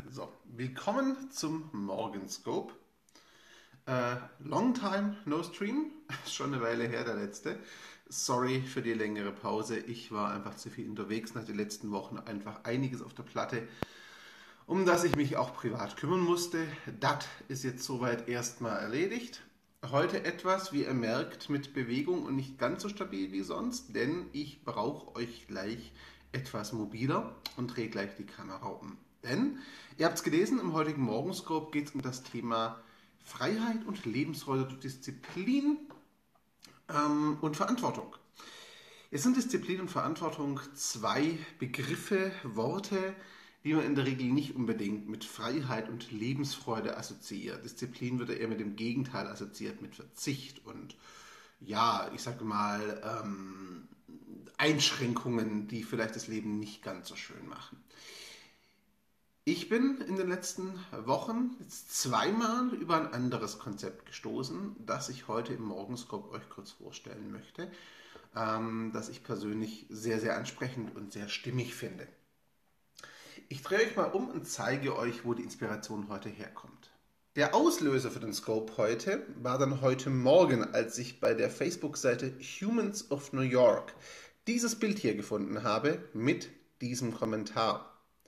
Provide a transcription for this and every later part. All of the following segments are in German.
So, willkommen zum Morgenscope. Long time no stream, schon eine Weile her der letzte. Sorry für die längere Pause, ich war einfach zu viel unterwegs nach den letzten Wochen, einfach einiges auf der Platte, um das ich mich auch privat kümmern musste. Das ist jetzt soweit erstmal erledigt. Heute etwas, wie ihr merkt, mit Bewegung und nicht ganz so stabil wie sonst, denn ich brauche euch gleich etwas mobiler und drehe gleich die Kamera um. Denn, ihr habt es gelesen, im heutigen Morgenscope geht es um das Thema Freiheit und Lebensfreude durch Disziplin und Verantwortung. Jetzt sind Disziplin und Verantwortung zwei Begriffe, Worte, die man in der Regel nicht unbedingt mit Freiheit und Lebensfreude assoziiert. Disziplin wird ja eher mit dem Gegenteil assoziiert, mit Verzicht und ja, ich sage mal Einschränkungen, die vielleicht das Leben nicht ganz so schön machen. Ich bin in den letzten Wochen jetzt zweimal über ein anderes Konzept gestoßen, das ich heute im Morgenscope euch kurz vorstellen möchte, das ich persönlich sehr, sehr ansprechend und sehr stimmig finde. Ich drehe euch mal um und zeige euch, wo die Inspiration heute herkommt. Der Auslöser für den Scope heute war dann heute Morgen, als ich bei der Facebook-Seite Humans of New York dieses Bild hier gefunden habe mit diesem Kommentar.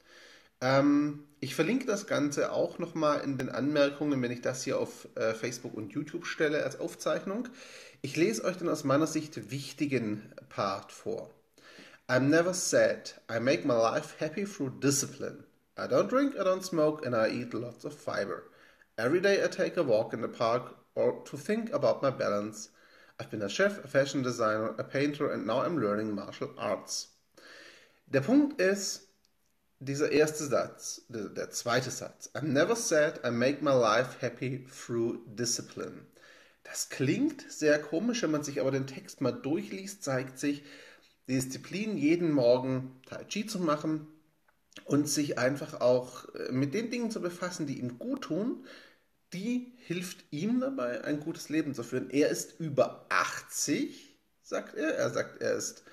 Ich verlinke das Ganze auch nochmal in den Anmerkungen, wenn ich das hier auf Facebook und YouTube stelle als Aufzeichnung. Ich lese euch den aus meiner Sicht wichtigen Part vor. I'm never sad. I make my life happy through discipline. I don't drink, I don't smoke, and I eat lots of fiber. Every day I take a walk in the park or to think about my balance. I've been a chef, a fashion designer, a painter, and now I'm learning martial arts. Der Punkt ist, dieser erste Satz, der zweite Satz. I'm never sad, I make my life happy through discipline. Das klingt sehr komisch, wenn man sich aber den Text mal durchliest, zeigt sich, die Disziplin, jeden Morgen Tai Chi zu machen und sich einfach auch mit den Dingen zu befassen, die ihm gut tun, die hilft ihm dabei, ein gutes Leben zu führen. Er ist über 80, sagt er. Er sagt, er ist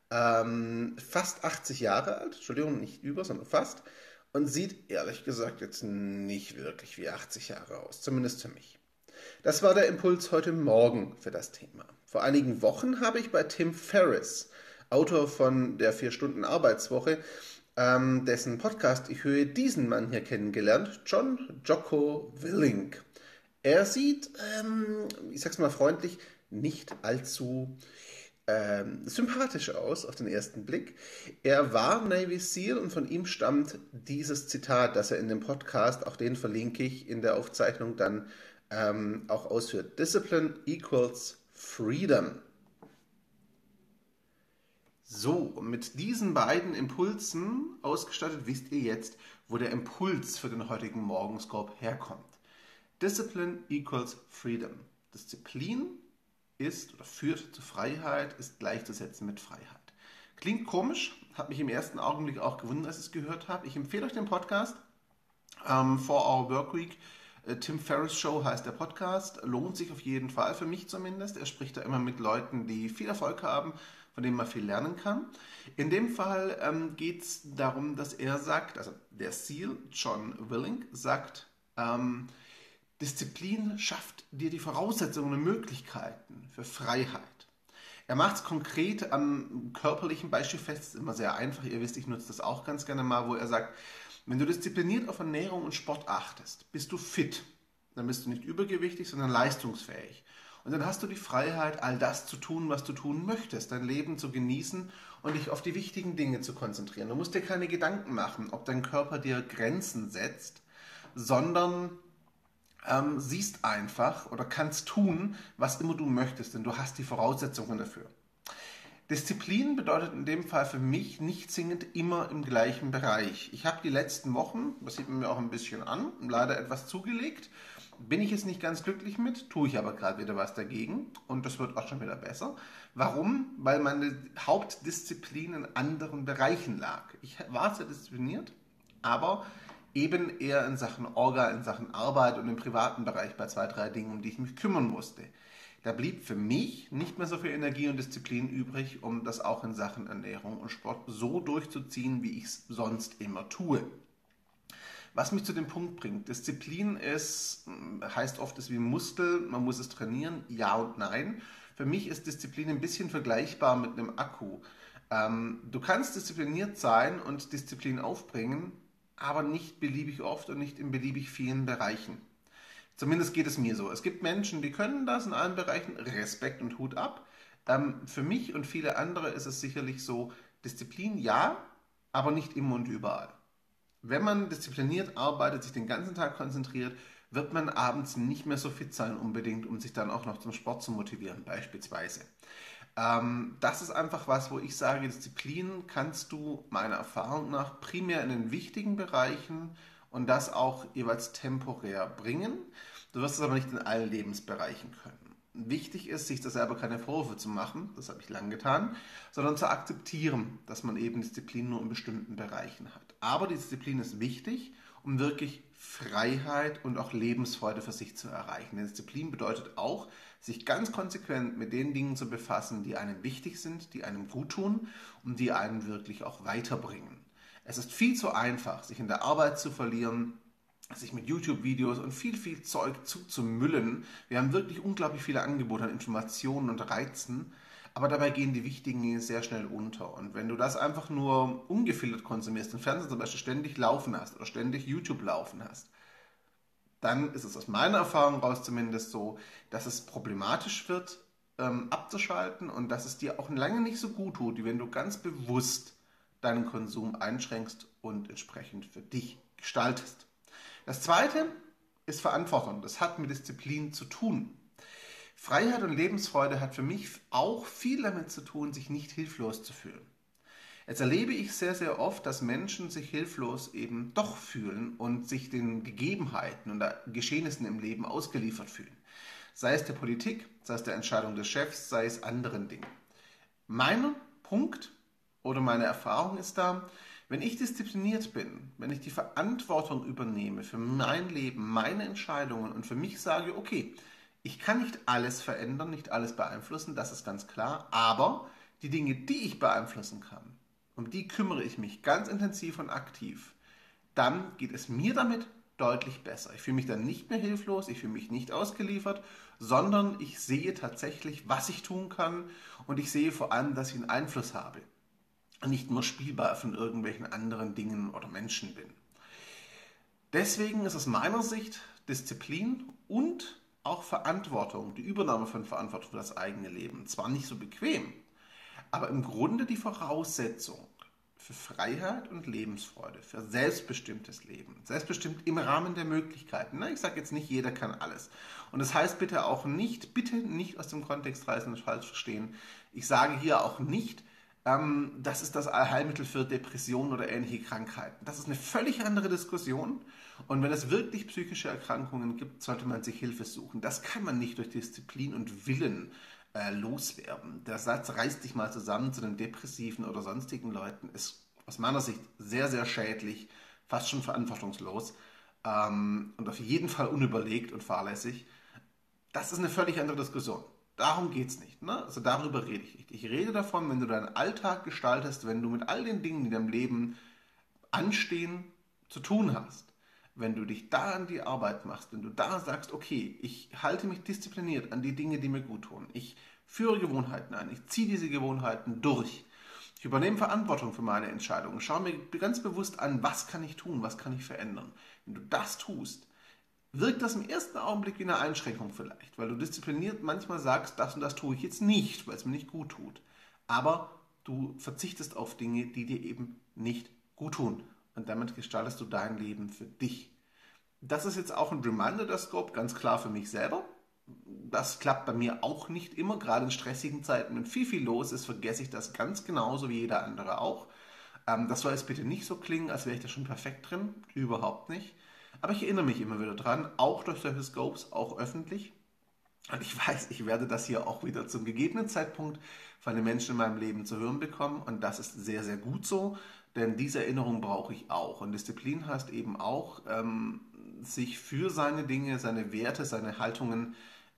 fast 80 Jahre alt, Entschuldigung, nicht über, sondern fast, und sieht ehrlich gesagt jetzt nicht wirklich wie 80 Jahre aus, zumindest für mich. Das war der Impuls heute Morgen für das Thema. Vor einigen Wochen habe ich bei Tim Ferriss, Autor von der 4-Stunden-Arbeitswoche, dessen Podcast ich höre, diesen Mann hier kennengelernt, John Jocko Willink. Er sieht, ich sag's mal freundlich, nicht allzu sympathisch aus auf den ersten Blick. Er war Navy SEAL und von ihm stammt dieses Zitat, das er in dem Podcast, auch den verlinke ich in der Aufzeichnung dann auch ausführt. Discipline equals freedom. So, und mit diesen beiden Impulsen ausgestattet, wisst ihr jetzt, wo der Impuls für den heutigen Morgenscope herkommt. Discipline equals freedom. Disziplin ist oder führt zu Freiheit, ist gleichzusetzen mit Freiheit. Klingt komisch, hat mich im ersten Augenblick auch gewundert, als ich es gehört habe. Ich empfehle euch den Podcast, 4-Hour Workweek, Tim Ferriss Show heißt der Podcast, lohnt sich auf jeden Fall, für mich zumindest. Er spricht da immer mit Leuten, die viel Erfolg haben, von denen man viel lernen kann. In dem Fall geht es darum, dass er sagt, also der SEAL, John Willink, sagt, Disziplin schafft dir die Voraussetzungen und Möglichkeiten für Freiheit. Er macht es konkret am körperlichen Beispiel fest, das ist immer sehr einfach, ihr wisst, ich nutze das auch ganz gerne mal, wo er sagt, wenn du diszipliniert auf Ernährung und Sport achtest, bist du fit, dann bist du nicht übergewichtig, sondern leistungsfähig. Und dann hast du die Freiheit, all das zu tun, was du tun möchtest, dein Leben zu genießen und dich auf die wichtigen Dinge zu konzentrieren. Du musst dir keine Gedanken machen, ob dein Körper dir Grenzen setzt, sondern siehst einfach oder kannst tun, was immer du möchtest, denn du hast die Voraussetzungen dafür. Disziplin bedeutet in dem Fall für mich nicht zwingend immer im gleichen Bereich. Ich habe die letzten Wochen, das sieht man mir auch ein bisschen an, leider etwas zugelegt. Bin ich jetzt nicht ganz glücklich mit, tue ich aber gerade wieder was dagegen und das wird auch schon wieder besser. Warum? Weil meine Hauptdisziplin in anderen Bereichen lag. Ich war sehr diszipliniert, aber eben eher in Sachen Orga, in Sachen Arbeit und im privaten Bereich bei 2, 3 Dingen, um die ich mich kümmern musste. Da blieb für mich nicht mehr so viel Energie und Disziplin übrig, um das auch in Sachen Ernährung und Sport so durchzuziehen, wie ich es sonst immer tue. Was mich zu dem Punkt bringt, Disziplin heißt oft, ist wie ein Muskel, man muss es trainieren, ja und nein. Für mich ist Disziplin ein bisschen vergleichbar mit einem Akku. Du kannst diszipliniert sein und Disziplin aufbringen, aber nicht beliebig oft und nicht in beliebig vielen Bereichen. Zumindest geht es mir so. Es gibt Menschen, die können das in allen Bereichen, Respekt und Hut ab. Für mich und viele andere ist es sicherlich so, Disziplin ja, aber nicht immer und überall. Wenn man diszipliniert arbeitet, sich den ganzen Tag konzentriert, wird man abends nicht mehr so fit sein unbedingt, um sich dann auch noch zum Sport zu motivieren, beispielsweise. Das ist einfach was, wo ich sage, Disziplin kannst du meiner Erfahrung nach primär in den wichtigen Bereichen und das auch jeweils temporär bringen. Du wirst es aber nicht in allen Lebensbereichen können. Wichtig ist, sich da selber keine Vorwürfe zu machen, das habe ich lang getan, sondern zu akzeptieren, dass man eben Disziplin nur in bestimmten Bereichen hat. Aber die Disziplin ist wichtig, um wirklich Freiheit und auch Lebensfreude für sich zu erreichen. Denn Disziplin bedeutet auch, sich ganz konsequent mit den Dingen zu befassen, die einem wichtig sind, die einem gut tun und die einen wirklich auch weiterbringen. Es ist viel zu einfach, sich in der Arbeit zu verlieren, sich mit YouTube-Videos und viel Zeug zuzumüllen. Wir haben wirklich unglaublich viele Angebote an Informationen und Reizen, aber dabei gehen die wichtigen Dinge sehr schnell unter. Und wenn du das einfach nur ungefiltert konsumierst, den Fernseher zum Beispiel ständig laufen hast oder ständig YouTube laufen hast, dann ist es aus meiner Erfahrung raus zumindest so, dass es problematisch wird, abzuschalten und dass es dir auch lange nicht so gut tut, wie wenn du ganz bewusst deinen Konsum einschränkst und entsprechend für dich gestaltest. Das zweite ist Verantwortung. Das hat mit Disziplin zu tun. Freiheit und Lebensfreude hat für mich auch viel damit zu tun, sich nicht hilflos zu fühlen. Jetzt erlebe ich sehr oft, dass Menschen sich hilflos eben doch fühlen und sich den Gegebenheiten und Geschehnissen im Leben ausgeliefert fühlen. Sei es der Politik, sei es der Entscheidung des Chefs, sei es anderen Dingen. Mein Punkt oder meine Erfahrung ist da, wenn ich diszipliniert bin, wenn ich die Verantwortung übernehme für mein Leben, meine Entscheidungen und für mich sage, okay, ich kann nicht alles verändern, nicht alles beeinflussen, das ist ganz klar, aber die Dinge, die ich beeinflussen kann, um die kümmere ich mich ganz intensiv und aktiv, dann geht es mir damit deutlich besser. Ich fühle mich dann nicht mehr hilflos, ich fühle mich nicht ausgeliefert, sondern ich sehe tatsächlich, was ich tun kann und ich sehe vor allem, dass ich einen Einfluss habe und nicht nur spielbar von irgendwelchen anderen Dingen oder Menschen bin. Deswegen ist aus meiner Sicht Disziplin und auch Verantwortung, die Übernahme von Verantwortung für das eigene Leben, zwar nicht so bequem, aber im Grunde die Voraussetzung für Freiheit und Lebensfreude, für selbstbestimmtes Leben. Selbstbestimmt im Rahmen der Möglichkeiten. Ich sage jetzt nicht, jeder kann alles. Und das heißt bitte auch nicht, bitte nicht aus dem Kontext reißen und falsch verstehen. Ich sage hier auch nicht, das ist das Allheilmittel für Depressionen oder ähnliche Krankheiten. Das ist eine völlig andere Diskussion. Und wenn es wirklich psychische Erkrankungen gibt, sollte man sich Hilfe suchen. Das kann man nicht durch Disziplin und Willen loswerden. Der Satz, reiß dich mal zusammen zu den depressiven oder sonstigen Leuten, ist aus meiner Sicht sehr schädlich, fast schon verantwortungslos und auf jeden Fall unüberlegt und fahrlässig. Das ist eine völlig andere Diskussion. Darum geht es nicht. Ne? Also darüber rede ich nicht. Ich rede davon, wenn du deinen Alltag gestaltest, wenn du mit all den Dingen, die in deinem Leben anstehen, zu tun hast. Wenn du dich da an die Arbeit machst, wenn du da sagst, okay, ich halte mich diszipliniert an die Dinge, die mir gut tun. Ich führe Gewohnheiten ein, ich ziehe diese Gewohnheiten durch. Ich übernehme Verantwortung für meine Entscheidungen. Schau mir ganz bewusst an, was kann ich tun, was kann ich verändern. Wenn du das tust, wirkt das im ersten Augenblick wie eine Einschränkung vielleicht, weil du diszipliniert manchmal sagst, das und das tue ich jetzt nicht, weil es mir nicht gut tut. Aber du verzichtest auf Dinge, die dir eben nicht gut tun. Und damit gestaltest du dein Leben für dich. Das ist jetzt auch ein Reminder der Scope, ganz klar für mich selber. Das klappt bei mir auch nicht immer, gerade in stressigen Zeiten, wenn viel los ist, vergesse ich das ganz genauso wie jeder andere auch. Das soll jetzt bitte nicht so klingen, als wäre ich da schon perfekt drin, überhaupt nicht. Aber ich erinnere mich immer wieder dran, auch durch solche Scopes, auch öffentlich. Und ich weiß, ich werde das hier auch wieder zum gegebenen Zeitpunkt von den Menschen in meinem Leben zu hören bekommen. Und das ist sehr gut so, denn diese Erinnerung brauche ich auch. Und Disziplin heißt eben auch, sich für seine Dinge, seine Werte, seine Haltungen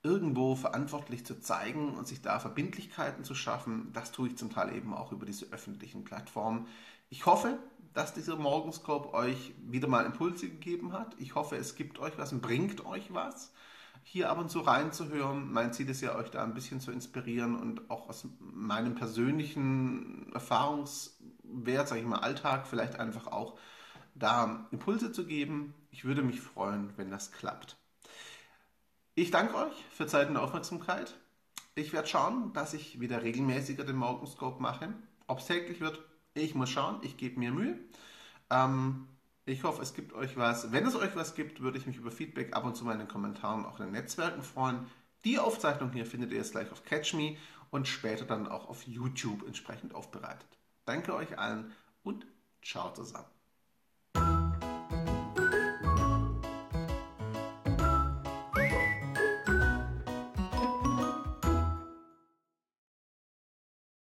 irgendwo verantwortlich zu zeigen und sich da Verbindlichkeiten zu schaffen. Das tue ich zum Teil eben auch über diese öffentlichen Plattformen. Ich hoffe, dass dieser Morgenscope euch wieder mal Impulse gegeben hat. Ich hoffe, es gibt euch was und bringt euch was, hier ab und zu reinzuhören. Mein Ziel ist ja, euch da ein bisschen zu inspirieren und auch aus meinem persönlichen Erfahrungswert, sage ich mal, Alltag vielleicht einfach auch da Impulse zu geben. Ich würde mich freuen, wenn das klappt. Ich danke euch für Zeit und Aufmerksamkeit. Ich werde schauen, dass ich wieder regelmäßiger den Morgenscope mache. Ob es täglich wird, ich muss schauen. Ich gebe mir Mühe. Ich hoffe, es gibt euch was. Wenn es euch was gibt, würde ich mich über Feedback ab und zu mal in den Kommentaren auch in den Netzwerken freuen. Die Aufzeichnung hier findet ihr jetzt gleich auf Catch Me und später dann auch auf YouTube entsprechend aufbereitet. Danke euch allen und ciao zusammen.